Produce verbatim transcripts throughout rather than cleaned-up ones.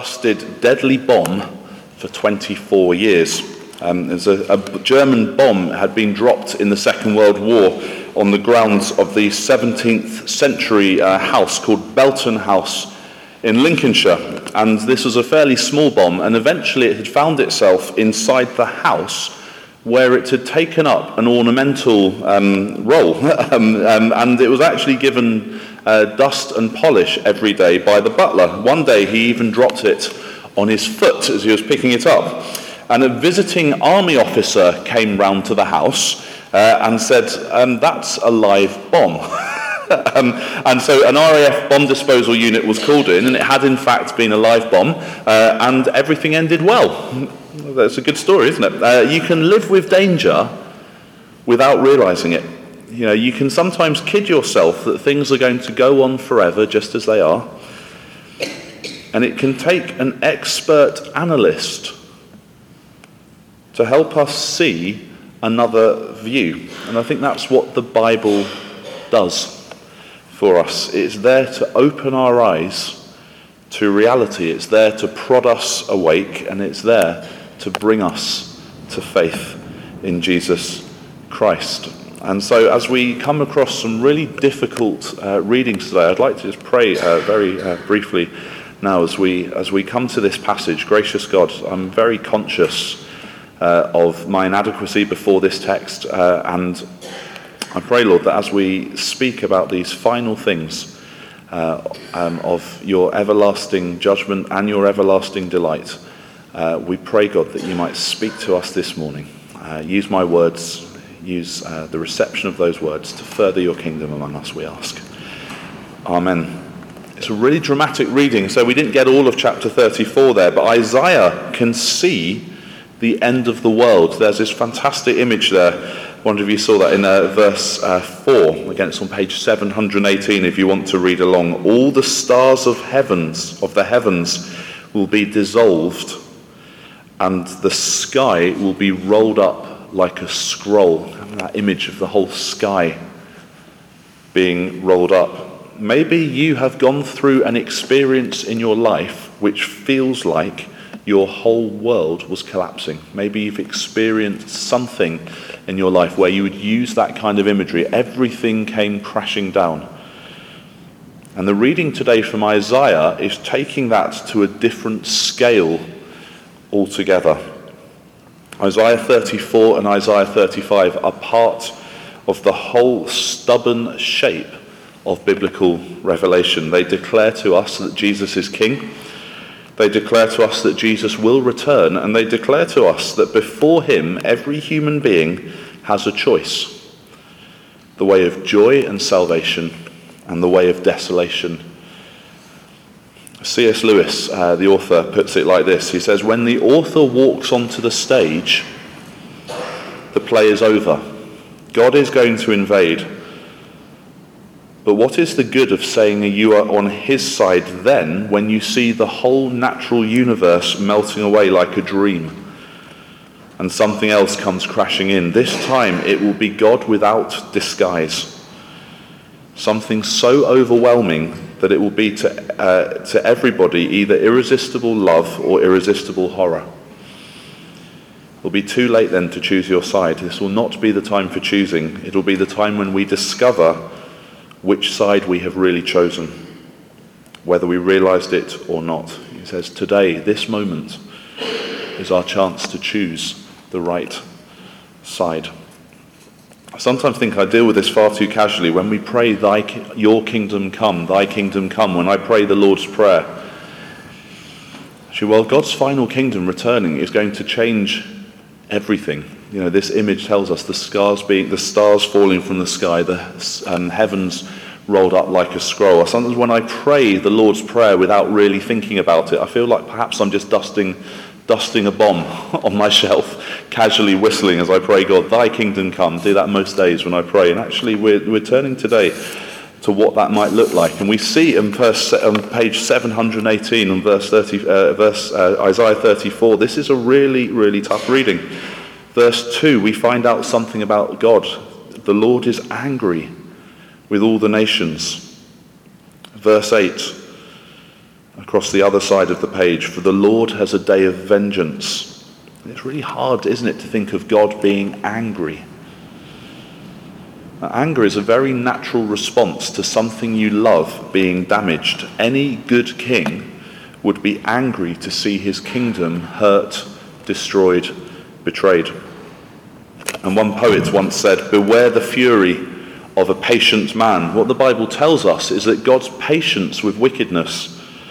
trusted deadly bomb for twenty-four years. Um, there's a, a German bomb had been dropped in the Second World War on the grounds of the seventeenth century uh, house called Belton House in Lincolnshire. And this was a fairly small bomb, and eventually it had found itself inside the house where it had taken up an ornamental um, role. um, um, and it was actually given uh, dust and polish every day by the butler. One day he even dropped it on his foot as he was picking it up. And a visiting army officer came round to the house uh, and said, um, that's a live bomb. um, and so an R A F bomb disposal unit was called in, and it had in fact been a live bomb, uh, and everything ended well. That's a good story, isn't it? Uh, you can live with danger without realising it. You know, you can sometimes kid yourself that things are going to go on forever just as they are. And it can take an expert analyst to help us see another view. And I think that's what the Bible does for us. It's there to open our eyes to reality. It's there to prod us awake, and it's there to bring us to faith in Jesus Christ. And so as we come across some really difficult uh, readings today, I'd like to just pray uh, very uh, briefly now as we as we come to this passage. Gracious God, I'm very conscious uh, of my inadequacy before this text, uh, and I pray, Lord, that as we speak about these final things uh, um, of your everlasting judgment and your everlasting delight, uh, we pray, God, that you might speak to us this morning. Uh, use my words, use uh, the reception of those words to further your kingdom among us, we ask. Amen. It's a really dramatic reading, so we didn't get all of chapter thirty-four there, but Isaiah can see the end of the world. There's this fantastic image there. I wonder if you saw that in uh, verse uh, four. Again, it's on page seven hundred eighteen if you want to read along. All the stars of heavens, of the heavens, will be dissolved, and the sky will be rolled up like a scroll. That image of the whole sky being rolled up. Maybe you have gone through an experience in your life which feels like your whole world was collapsing. Maybe you've experienced something in your life where you would use that kind of imagery. Everything came crashing down. And the reading today from Isaiah is taking that to a different scale altogether. Isaiah thirty-four and Isaiah thirty-five are part of the whole stubborn shape of biblical revelation. They declare to us that Jesus is king. They declare to us that Jesus will return, and they declare to us that before him, every human being has a choice. The way of joy and salvation, and the way of desolation. C S Lewis, uh, the author, puts it like this. He says, when the author walks onto the stage, the play is over. God is going to invade. But what is the good of saying you are on his side then when you see the whole natural universe melting away like a dream and something else comes crashing in? This time it will be God without disguise. Something so overwhelming that it will be to, uh, to everybody either irresistible love or irresistible horror. It will be too late then to choose your side. This will not be the time for choosing. It will be the time when we discover which side we have really chosen, whether we realized it or not. He says, today, this moment, is our chance to choose the right side. I sometimes think I deal with this far too casually. When we pray, thy, your kingdom come, thy kingdom come, when I pray the Lord's Prayer, actually, well, God's final kingdom returning is going to change everything. You know, this image tells us the stars being the stars falling from the sky, the um, heavens rolled up like a scroll. Sometimes when I pray the Lord's Prayer without really thinking about it, I feel like perhaps I'm just dusting dusting a bomb on my shelf, casually whistling as I pray, God, thy kingdom come. I do that most days when I pray. And actually we're, we're turning today to what that might look like. And we see in verse, on page seven hundred eighteen and verse thirty, uh, verse uh, Isaiah thirty-four, this is a really, really tough reading. Verse two, we find out something about God. The Lord is angry with all the nations. Verse eight, across the other side of the page, for the Lord has a day of vengeance. And it's really hard, isn't it, to think of God being angry. Now, anger is a very natural response to something you love being damaged. Any good king would be angry to see his kingdom hurt, destroyed, betrayed. And one poet once said, "Beware the fury of a patient man." What the Bible tells us is that God's patience with wickedness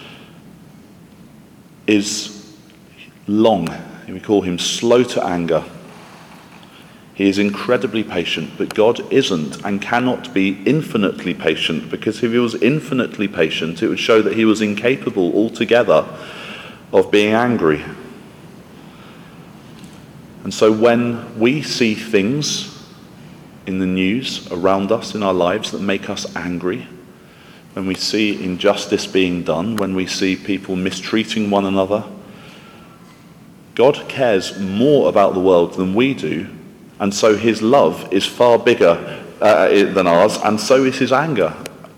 is long. We call him slow to anger. He is incredibly patient, but God isn't and cannot be infinitely patient, because if he was infinitely patient, it would show that he was incapable altogether of being angry. And so when we see things in the news around us in our lives that make us angry, when we see injustice being done, when we see people mistreating one another, God cares more about the world than we do, and so his love is far bigger uh, than ours, and so is his anger.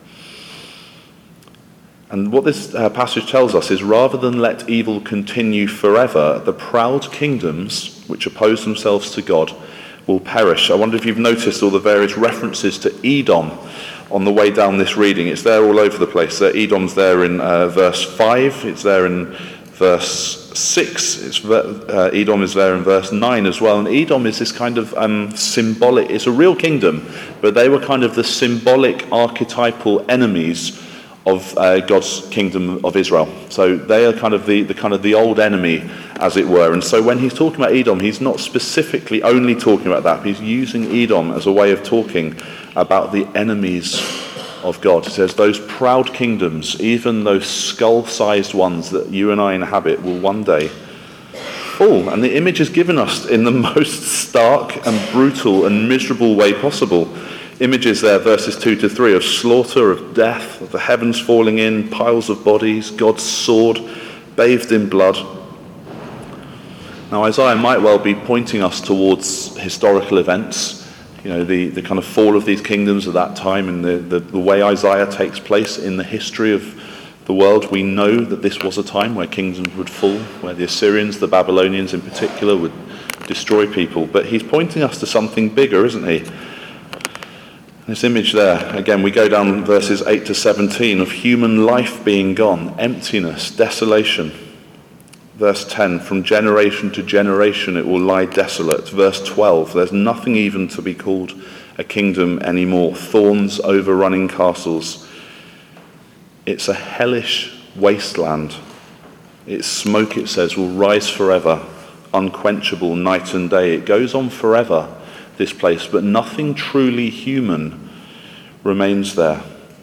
And what this uh, passage tells us is, rather than let evil continue forever, the proud kingdoms which oppose themselves to God will perish. I wonder if you've noticed all the various references to Edom on the way down this reading. It's there all over the place. Uh, Edom's there in uh, verse five, it's there in verse six, it's, uh, Edom is there in verse nine as well. And Edom is this kind of um, symbolic, it's a real kingdom, but they were kind of the symbolic archetypal enemies of uh, God's kingdom of Israel. So they are kind of the, the kind of the old enemy, as it were. And so when he's talking about Edom, he's not specifically only talking about that. He's using Edom as a way of talking about the enemies of God. He says those proud kingdoms, even those skull-sized ones that you and I inhabit, will one day fall. And the image is given us in the most stark and brutal and miserable way possible. Images there, verses two to three, of slaughter, of death, of the heavens falling in, piles of bodies, God's sword bathed in blood. Now Isaiah might well be pointing us towards historical events, you know, the, the kind of fall of these kingdoms at that time, and the, the, the way Isaiah takes place in the history of the world. We know that this was a time where kingdoms would fall, where the Assyrians, the Babylonians in particular, would destroy people. But he's pointing us to something bigger, isn't he? This image there, again, we go down verses eight to seventeen, of human life being gone, emptiness, desolation. Verse ten, from generation to generation it will lie desolate. Verse twelve, there's nothing even to be called a kingdom anymore. Thorns overrunning castles. It's a hellish wasteland. Its smoke, it says, will rise forever, unquenchable night and day. It goes on forever, this place, but nothing truly human remains there.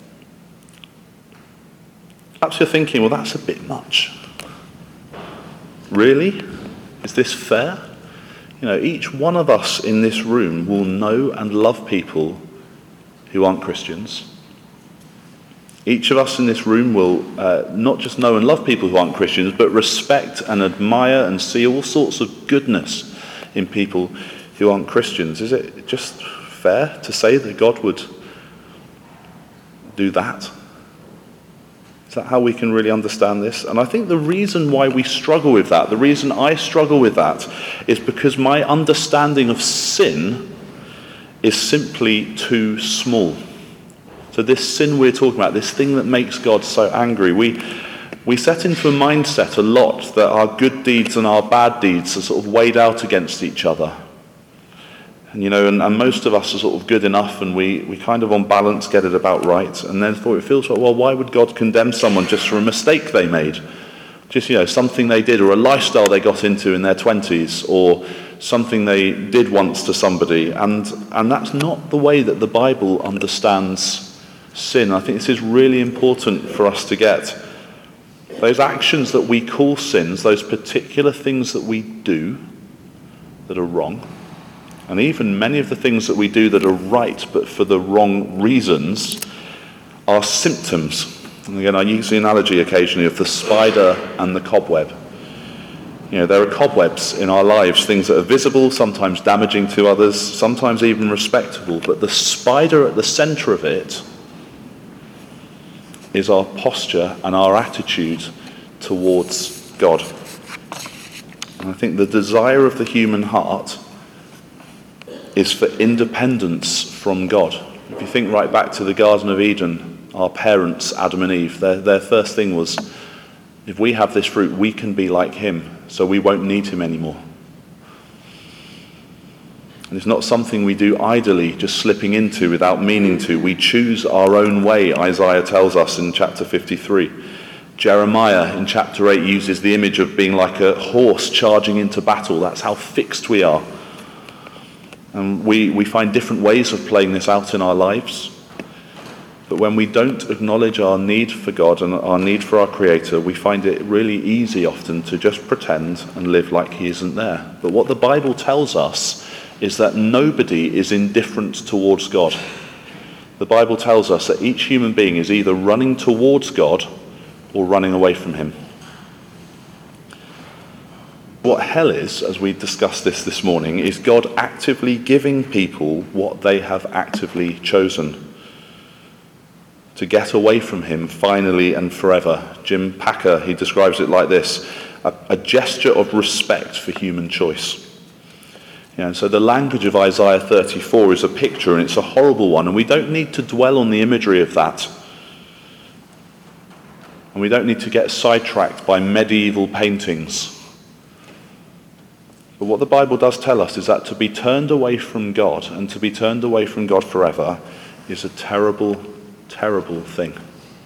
Perhaps you're thinking, well, that's a bit much. Really? Is this fair? You know, each one of us in this room will know and love people who aren't Christians. Each of us in this room will uh, not just know and love people who aren't Christians, but respect and admire and see all sorts of goodness in people who aren't Christians. Is it just fair to say that God would do that? Is that how we can really understand this? And I think the reason why we struggle with that, the reason I struggle with that, is because my understanding of sin is simply too small. So this sin we're talking about, this thing that makes God so angry, we we set into a mindset a lot that our good deeds and our bad deeds are sort of weighed out against each other. And, you know, and, and most of us are sort of good enough, and we, we kind of on balance get it about right. And then thought it feels like, well, why would God condemn someone just for a mistake they made? Just, you know, something they did, or a lifestyle they got into in their twenties, or something they did once to somebody. And and that's not the way that the Bible understands sin. I think this is really important for us to get. Those actions that we call sins, those particular things that we do that are wrong, and even many of the things that we do that are right but for the wrong reasons, are symptoms. And again, I use the analogy occasionally of the spider and the cobweb. You know, there are cobwebs in our lives, things that are visible, sometimes damaging to others, sometimes even respectable, but the spider at the centre of it is our posture and our attitude towards God. And I think the desire of the human heart is for independence from God. If you think right back to the Garden of Eden, our parents, Adam and Eve, their, their first thing was, if we have this fruit, we can be like him, so we won't need him anymore. And it's not something we do idly, just slipping into without meaning to. We choose our own way, Isaiah tells us in chapter fifty-three. Jeremiah in chapter eight uses the image of being like a horse charging into battle. That's how fixed we are. And we, we find different ways of playing this out in our lives. But when we don't acknowledge our need for God and our need for our Creator, we find it really easy often to just pretend and live like he isn't there. But what the Bible tells us is that nobody is indifferent towards God. The Bible tells us that each human being is either running towards God or running away from him. What hell is, as we discussed this this morning, is God actively giving people what they have actively chosen. To get away from him finally and forever. Jim Packer, he describes it like this, a, a gesture of respect for human choice. Yeah, and so the language of Isaiah thirty-four is a picture, and it's a horrible one, and we don't need to dwell on the imagery of that. And we don't need to get sidetracked by medieval paintings. But what the Bible does tell us is that to be turned away from God, and to be turned away from God forever, is a terrible, terrible thing.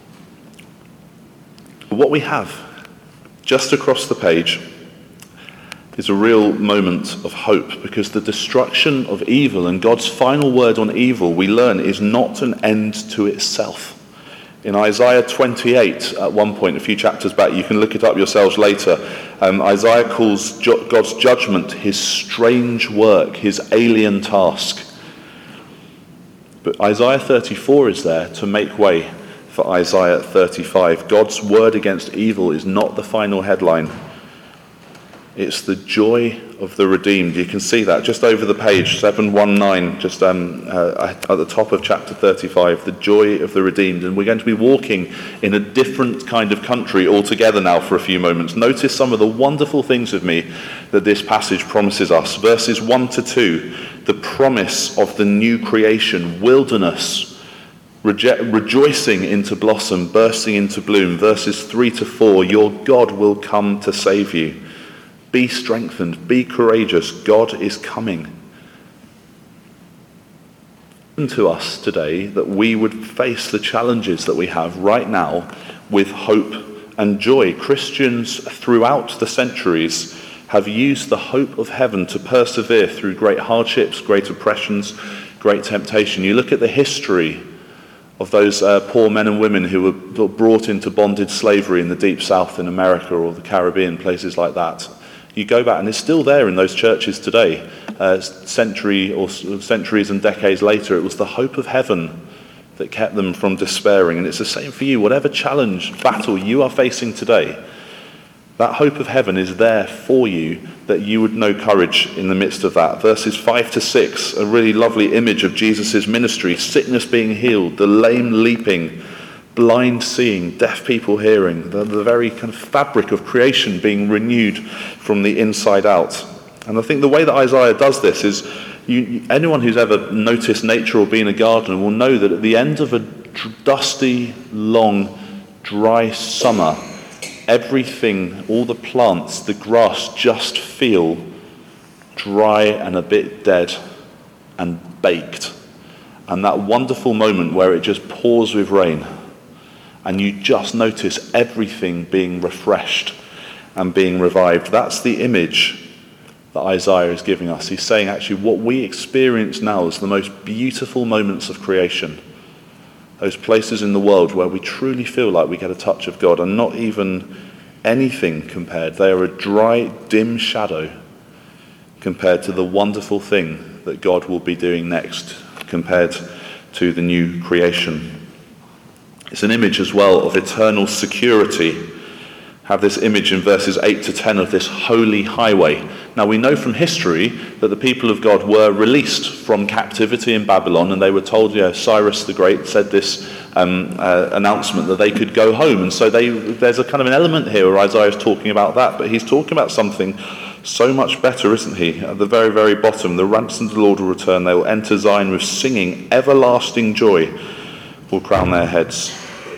What we have just across the page is a real moment of hope, because the destruction of evil and God's final word on evil, we learn, is not an end to itself. In Isaiah twenty-eight, at one point, a few chapters back, you can look it up yourselves later, um, Isaiah calls ju- God's judgment his strange work, his alien task. But Isaiah thirty-four is there to make way for Isaiah thirty-five. God's word against evil is not the final headline. It's the joy of the redeemed. You can see that just over the page, seven nineteen, just um, uh, at the top of chapter thirty-five, the joy of the redeemed. And we're going to be walking in a different kind of country altogether now for a few moments. Notice some of the wonderful things of me that this passage promises us. Verses one to two, the promise of the new creation, wilderness, reje- rejoicing into blossom, bursting into bloom. Verses three to four, your God will come to save you. Be strengthened, be courageous, God is coming. To us today that we would face the challenges that we have right now with hope and joy. Christians throughout the centuries have used the hope of heaven to persevere through great hardships, great oppressions, great temptation. You look at the history of those uh, poor men and women who were brought into bondage slavery in the Deep South in America or the Caribbean, places like that. You go back, and it's still there in those churches today. Uh, century or centuries and decades later, it was the hope of heaven that kept them from despairing. And it's the same for you. Whatever challenge, battle you are facing today, that hope of heaven is there for you, that you would know courage in the midst of that. Verses five to six, a really lovely image of Jesus' ministry, sickness being healed, the lame leaping, blind seeing, deaf people hearing, the, the very kind of fabric of creation being renewed from the inside out. And I think the way that Isaiah does this is, you, anyone who's ever noticed nature or been a gardener will know that at the end of a dusty, long, dry summer, everything, all the plants, the grass just feel dry and a bit dead and baked. And that wonderful moment where it just pours with rain, and you just notice everything being refreshed and being revived. That's the image that Isaiah is giving us. He's saying actually what we experience now is the most beautiful moments of creation. Those places in the world where we truly feel like we get a touch of God, and not even anything compared. They are a dry, dim shadow compared to the wonderful thing that God will be doing next, compared to the new creation. It's an image as well of eternal security. Have this image in verses eight to ten of this holy highway. Now we know from history that the people of God were released from captivity in Babylon, and they were told, you know, Cyrus the Great said this um, uh, announcement that they could go home. And so they, there's a kind of an element here where Isaiah is talking about that, but he's talking about something so much better, isn't he? At the very, very bottom, the ransomed of the Lord will return. They will enter Zion with singing. Everlasting joy will crown their heads.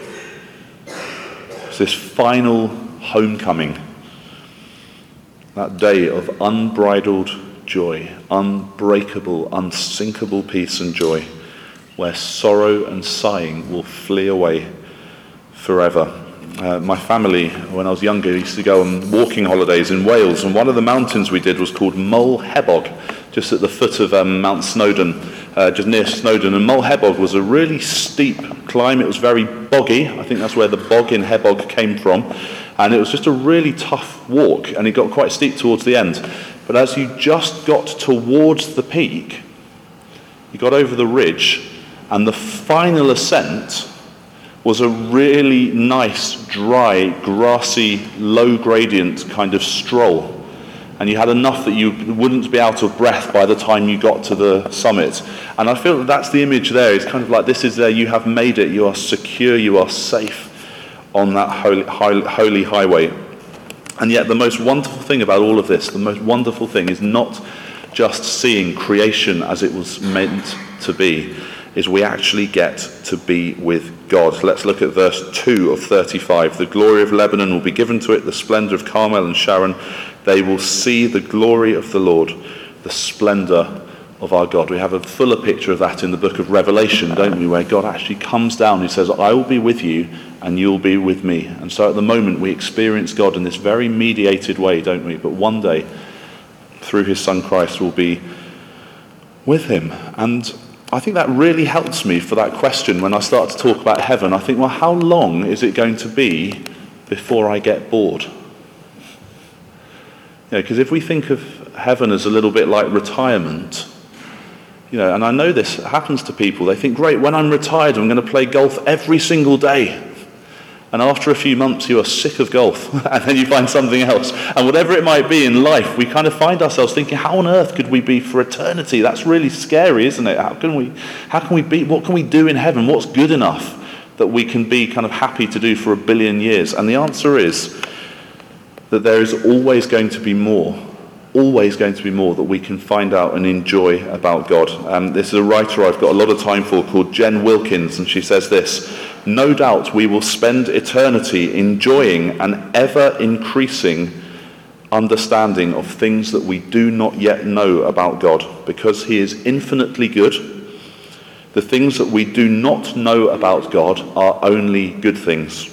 It's this final homecoming, that day of unbridled joy, unbreakable, unsinkable peace and joy, where sorrow and sighing will flee away forever. Uh, my family, when I was younger, used to go on walking holidays in Wales, and one of the mountains we did was called Moel Hebog, just at the foot of um, Mount Snowdon, uh, just near Snowdon. And Moel Hebog was a really steep climb. It was very boggy. I think that's where the bog in Hebog came from. And it was just a really tough walk, and it got quite steep towards the end. But as you just got towards the peak, you got over the ridge, and the final ascent was a really nice, dry, grassy, low gradient kind of stroll. And you had enough that you wouldn't be out of breath by the time you got to the summit. And I feel that that's the image there. It's kind of like, this is there, you have made it, you are secure, you are safe on that holy, holy highway. And yet the most wonderful thing about all of this, the most wonderful thing is not just seeing creation as it was meant to be, is we actually get to be with God. Let's look at verse two of thirty-five. The glory of Lebanon will be given to it, the splendor of Carmel and Sharon. They will see the glory of the Lord, the splendor of our God. We have a fuller picture of that in the book of Revelation, don't we, where God actually comes down and says, I will be with you and you'll be with me. And so at the moment we experience God in this very mediated way, don't we? But one day, through his son Christ, we'll be with him. And I think that really helps me for that question when I start to talk about heaven. I think, well, how long is it going to be before I get bored? You know, because if we think of heaven as a little bit like retirement, you know, and I know this happens to people, they think, great, when I'm retired, I'm going to play golf every single day. And after a few months, you are sick of golf, and then you find something else. And whatever it might be in life, we kind of find ourselves thinking, how on earth could we be for eternity? That's really scary, isn't it? How can we, how can we be, what can we do in heaven? What's good enough that we can be kind of happy to do for a billion years? And the answer is that there is always going to be more, always going to be more that we can find out and enjoy about God. Um, this is a writer I've got a lot of time for called Jen Wilkins, and she says this: no doubt we will spend eternity enjoying an ever-increasing understanding of things that we do not yet know about God, because he is infinitely good. The things that we do not know about God are only good things.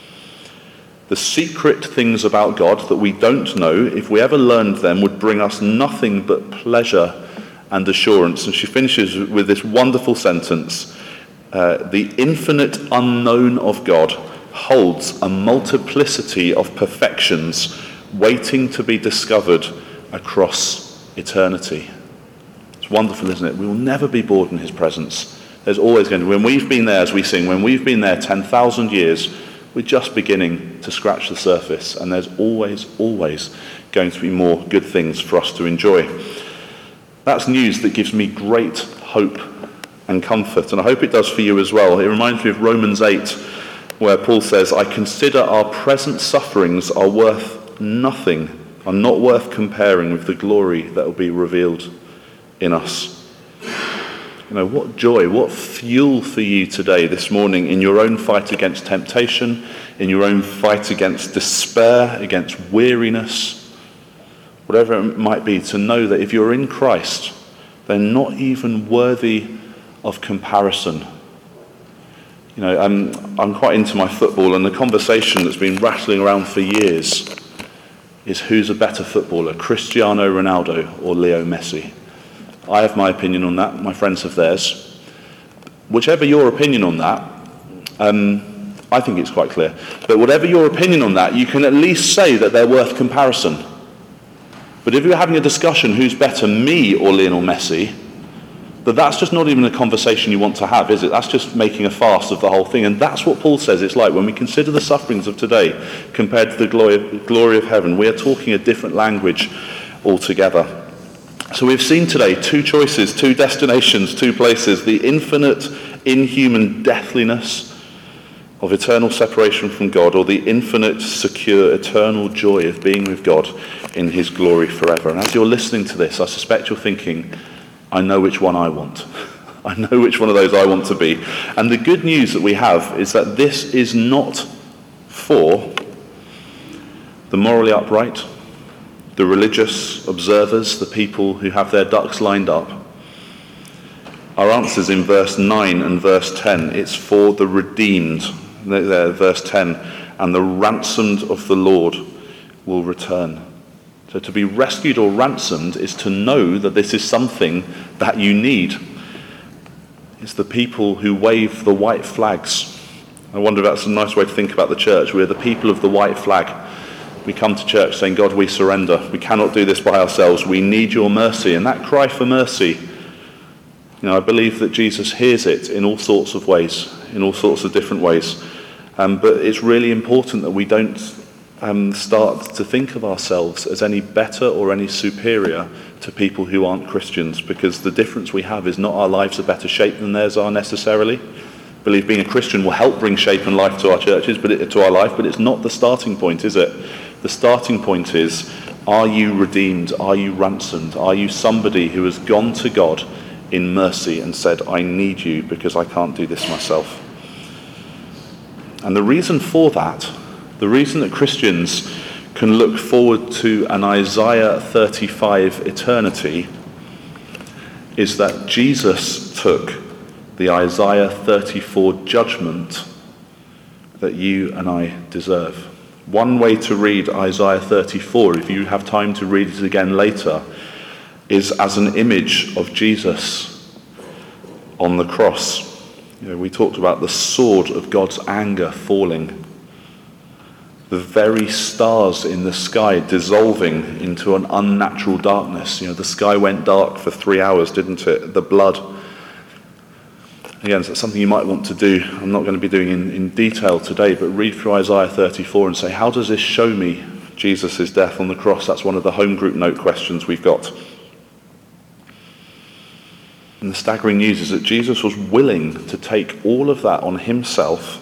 The secret things about God that we don't know, if we ever learned them, would bring us nothing but pleasure and assurance. And she finishes with this wonderful sentence: Uh, the infinite unknown of God holds a multiplicity of perfections waiting to be discovered across eternity. It's wonderful, isn't it? We will never be bored in his presence. There's always going to be, when we've been there, as we sing, when we've been there ten thousand years, we're just beginning to scratch the surface, and there's always, always going to be more good things for us to enjoy. That's news that gives me great hope and comfort, and I hope it does for you as well. It reminds me of Romans eight, where Paul says, I consider our present sufferings are worth nothing, are not worth comparing with the glory that will be revealed in us. You know, what joy, what fuel for you today, this morning, in your own fight against temptation, in your own fight against despair, against weariness, whatever it might be, to know that if you're in Christ, they're not even worthy of comparison. You know, I'm, I'm quite into my football, and the conversation that's been rattling around for years is who's a better footballer, Cristiano Ronaldo or Leo Messi? I have my opinion on that, my friends have theirs. Whichever your opinion on that, um, I think it's quite clear. But whatever your opinion on that, you can at least say that they're worth comparison. But if you're having a discussion who's better, me or Lionel Messi, but that's just not even a conversation you want to have, is it? That's just making a farce of the whole thing. And that's what Paul says it's like when we consider the sufferings of today compared to the glory, glory of heaven. We are talking a different language altogether. So we've seen today two choices, two destinations, two places: the infinite, inhuman deathliness of eternal separation from God, or the infinite, secure, eternal joy of being with God in his glory forever. And as you're listening to this, I suspect you're thinking, I know which one I want. I know which one of those I want to be. And the good news that we have is that this is not for the morally upright, the religious observers, the people who have their ducks lined up. Our answer's in verse nine and verse ten. It's for the redeemed. There, verse ten, and the ransomed of the Lord will return. So to be rescued or ransomed is to know that this is something that you need. It's the people who wave the white flags. I wonder if that's a nice way to think about the church. We're the people of the white flag. We come to church saying, God, we surrender. We cannot do this by ourselves. We need your mercy. And that cry for mercy, you know, I believe that Jesus hears it in all sorts of ways, in all sorts of different ways. Um, but it's really important that we don't um, start to think of ourselves as any better or any superior to people who aren't Christians, because the difference we have is not our lives are better shape than theirs are necessarily. I believe being a Christian will help bring shape and life to our churches, but it, to our life, but it's not the starting point, is it? The starting point is, are you redeemed? Are you ransomed? Are you somebody who has gone to God in mercy and said, I need you because I can't do this myself? And the reason for that, the reason that Christians can look forward to an Isaiah thirty-five eternity, is that Jesus took the Isaiah thirty-four judgment that you and I deserve. One way to read Isaiah thirty-four, if you have time to read it again later, is as an image of Jesus on the cross. You know, we talked about the sword of God's anger falling, the very stars in the sky dissolving into an unnatural darkness. You know, the sky went dark for three hours, didn't it? The blood. Again, that's something you might want to do. I'm not going to be doing in, in detail today, but read through Isaiah thirty-four and say, how does this show me Jesus' death on the cross? That's one of the home group note questions we've got. And the staggering news is that Jesus was willing to take all of that on himself,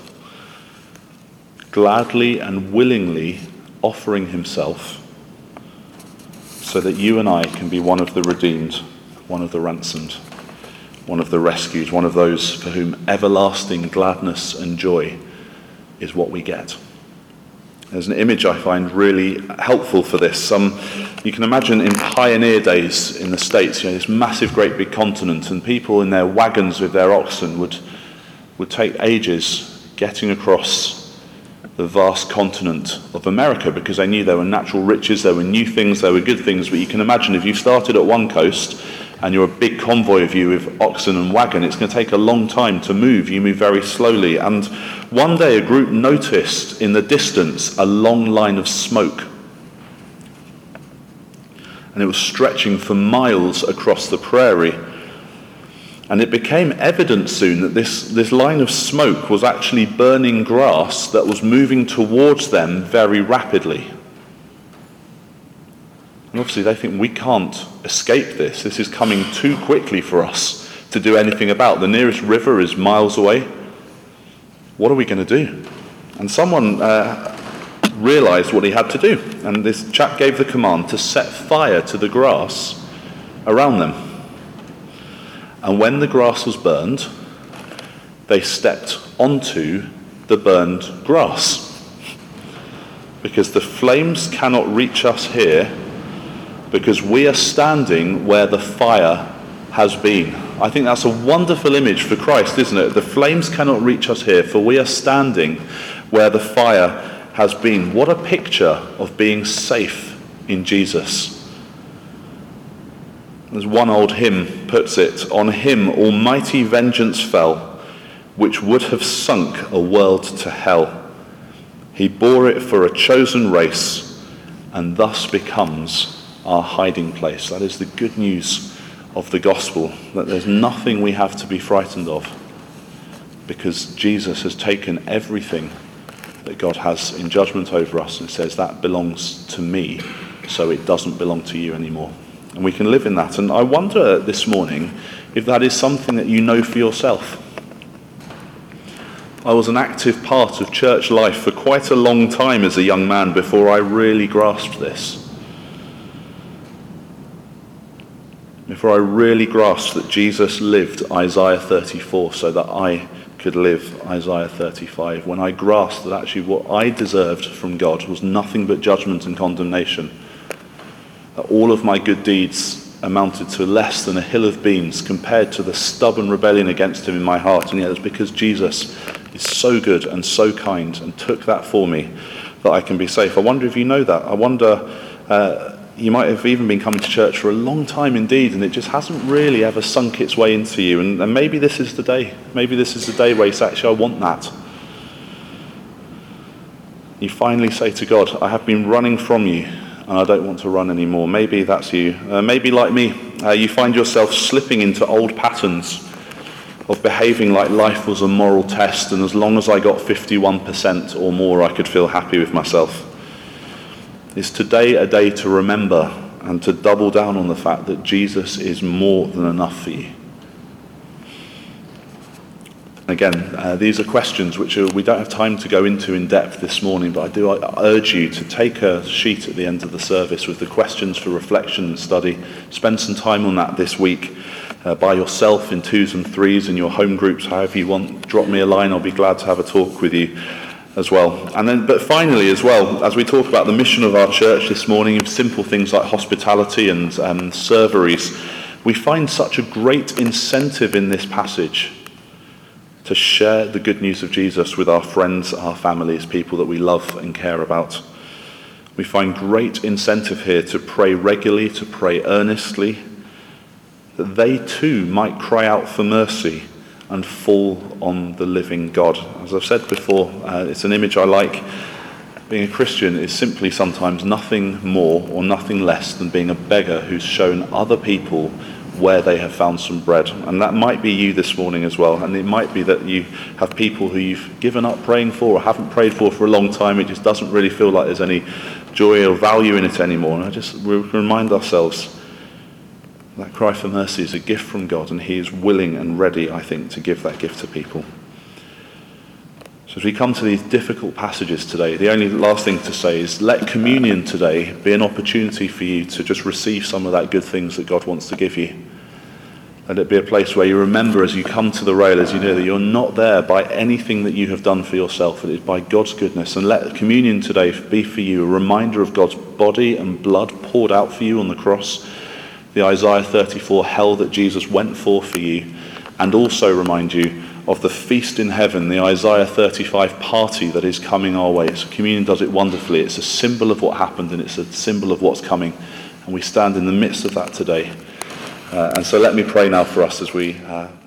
gladly and willingly offering himself, so that you and I can be one of the redeemed, one of the ransomed, one of the rescued, one of those for whom everlasting gladness and joy is what we get. There's an image I find really helpful for this. Um, you can imagine in pioneer days in the States, you know, this massive, great big continent, and people in their wagons with their oxen would would take ages getting across the vast continent of America, because they knew there were natural riches, there were new things, there were good things. But you can imagine if you started at one coast and you're a big convoy of you with oxen and wagon, it's going to take a long time to move. You move very slowly. And one day a group noticed in the distance a long line of smoke. And it was stretching for miles across the prairie. And it became evident soon that this, this line of smoke was actually burning grass that was moving towards them very rapidly. And obviously they think, we can't escape this. This is coming too quickly for us to do anything about. The nearest river is miles away. What are we going to do? And someone uh, realized what he had to do. And this chap gave the command to set fire to the grass around them. And when the grass was burned, they stepped onto the burned grass. Because the flames cannot reach us here, because we are standing where the fire has been. I think that's a wonderful image for Christ, isn't it? The flames cannot reach us here, for we are standing where the fire has been. What a picture of being safe in Jesus. As one old hymn puts it, on him almighty vengeance fell, which would have sunk a world to hell. He bore it for a chosen race, and thus becomes our hiding place. That is the good news of the gospel, that there's nothing we have to be frightened of, because Jesus has taken everything that God has in judgment over us and says that belongs to me, so it doesn't belong to you anymore. And we can live in that. And I wonder this morning if that is something that you know for yourself. I was an active part of church life for quite a long time as a young man before I really grasped this. Before I really grasped that Jesus lived Isaiah thirty-four so that I could live Isaiah thirty-five. When I grasped that actually what I deserved from God was nothing but judgment and condemnation. That all of my good deeds amounted to less than a hill of beans compared to the stubborn rebellion against him in my heart. And yet it's because Jesus is so good and so kind and took that for me that I can be safe. I wonder if you know that. I wonder, uh, you might have even been coming to church for a long time indeed, and it just hasn't really ever sunk its way into you. And, and maybe this is the day. Maybe this is the day where you say, actually, I want that. You finally say to God, I have been running from you, and I don't want to run anymore. Maybe that's you. Uh, maybe like me, uh, you find yourself slipping into old patterns of behaving like life was a moral test, and as long as I got fifty-one percent or more, I could feel happy with myself. Is today a day to remember and to double down on the fact that Jesus is more than enough for you? Again, uh, these are questions which are, we don't have time to go into in depth this morning, but I do I urge you to take a sheet at the end of the service with the questions for reflection and study. Spend some time on that this week uh, by yourself in twos and threes in your home groups, however you want. Drop me a line, I'll be glad to have a talk with you as well. And then, but finally as well, as we talk about the mission of our church this morning, simple things like hospitality and um, serveries, we find such a great incentive in this passage to share the good news of Jesus with our friends, our families, people that we love and care about. We find great incentive here to pray regularly, to pray earnestly, that they too might cry out for mercy and fall on the living God. As I've said before, uh, it's an image I like. Being a Christian is simply sometimes nothing more or nothing less than being a beggar who's shown other people where they have found some bread. And that might be you this morning as well. And it might be that you have people who you've given up praying for or haven't prayed for for a long time. It just doesn't really feel like there's any joy or value in it anymore. And I just we remind ourselves that cry for mercy is a gift from God, and he is willing and ready, I think, to give that gift to people. So as we come to these difficult passages today, the only last thing to say is let communion today be an opportunity for you to just receive some of that good things that God wants to give you. Let it be a place where you remember as you come to the rail, as you know that you're not there by anything that you have done for yourself, it is by God's goodness. And let communion today be for you a reminder of God's body and blood poured out for you on the cross, the Isaiah thirty-four hell that Jesus went for for you, and also remind you of the feast in heaven, the Isaiah thirty-five party that is coming our way. So communion does it wonderfully. It's a symbol of what happened, and it's a symbol of what's coming. And we stand in the midst of that today. Uh, and so let me pray now for us as we uh,